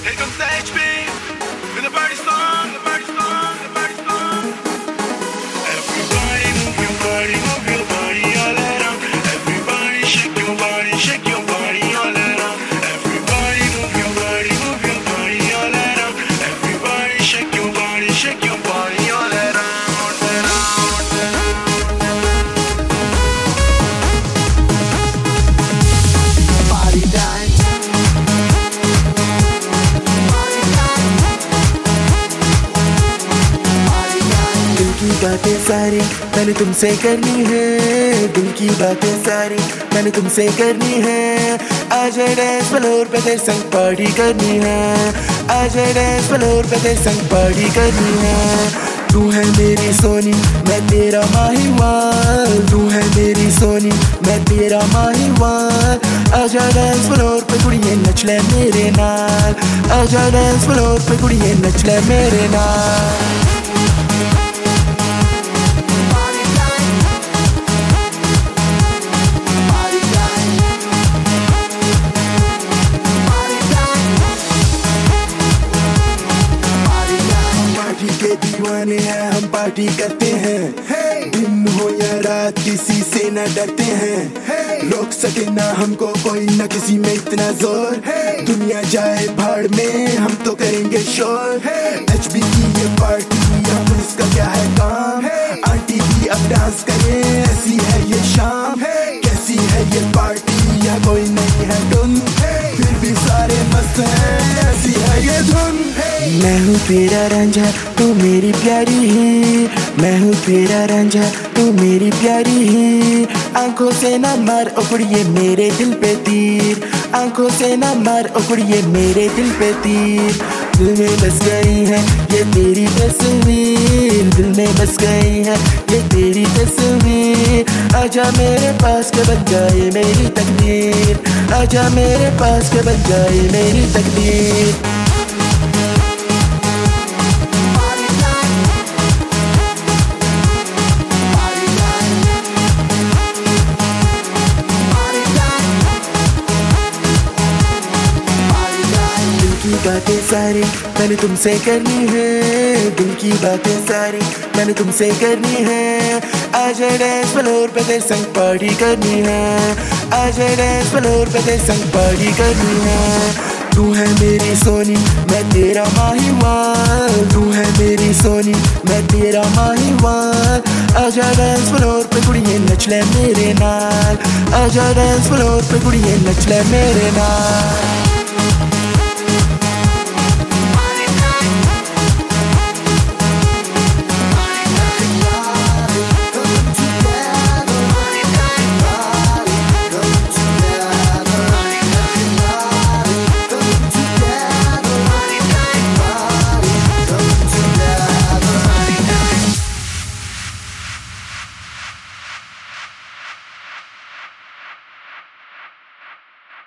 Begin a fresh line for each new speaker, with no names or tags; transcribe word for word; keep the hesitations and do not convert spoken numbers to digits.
Here comes the H P with a party song, the party song, the party song. Everybody move your body, move your body all around. Everybody shake your body, shake your body all around. Everybody move your body, move your body all around. Everybody shake your body, shake your body all around, around, around.
Party time.
दिल की बातें सारी मैंने तुमसे करनी है, दिल की बातें सारी मैंने तुमसे करनी है। आजा डांस फ्लोर पे तेरे संग पार्टी करनी है, आजा डांस फ्लोर पे तेरे संग पार्टी करनी है। तू है मेरी सोनी मैं तेरा माहीवाल, तू है मेरी सोनी मैं तेरा माहीवाल। आजा डांस फ्लोर पे कुड़िये नच ले मेरे नाल, आजा डांस फ्लोर पे कुड़िये नच ले मेरे नाल। के दीवाने हैं हम पार्टी करते हैं, hey! दिन हो या रात किसी से न डरते हैं, hey! रोक सके ना हमको कोई न किसी में इतना जोर, hey! दुनिया जाए भाड़ में हम तो करेंगे शोर, hey! एच बी की ये पार्टी या पुलिस का क्या है काम, hey! आंटी भी अब डांस करे ऐसी है ये शाम, hey! कैसी है ये पार्टी या कोई नहीं है धुन, hey! फिर भी सारे मस्त हैं ऐसी है ये धुन, hey! मैं हूँ तेरा रांझा तू मेरी प्यारी है, मैं हूँ तेरा रांझा तू मेरी प्यारी है। आंखों से ना मार उखड़िए मेरे दिल पे तीर, आंखों से ना मार उखड़िए मेरे दिल पे तीर। दिल में बस गई है ये तेरी तस्वीर, दिल में बस गई है ये तेरी तस्वीर। आजा मेरे पास के बन जाए मेरी तकदीर, आजा मेरे पास के बन जाए मेरी तकदीर। दिल की बातें सारी मैंने तुमसे करनी है, दिल की बातें सारी मैंने तुमसे करनी है। आजा डांस फ्लोर पे तेरे संग पार्टी करनी है, आजा डांस फ्लोर पे तेरे संग पार्टी करनी है। तू है मेरी सोनी मैं तेरा माहीवाल, तू है मेरी सोनी मैं तेरा माहीवाल। आजा डांस फ्लोर पे कुड़िये नच ले मेरे नाल, आजा डांस फ्लोर पे कुड़िये नच ले मेरे नाल।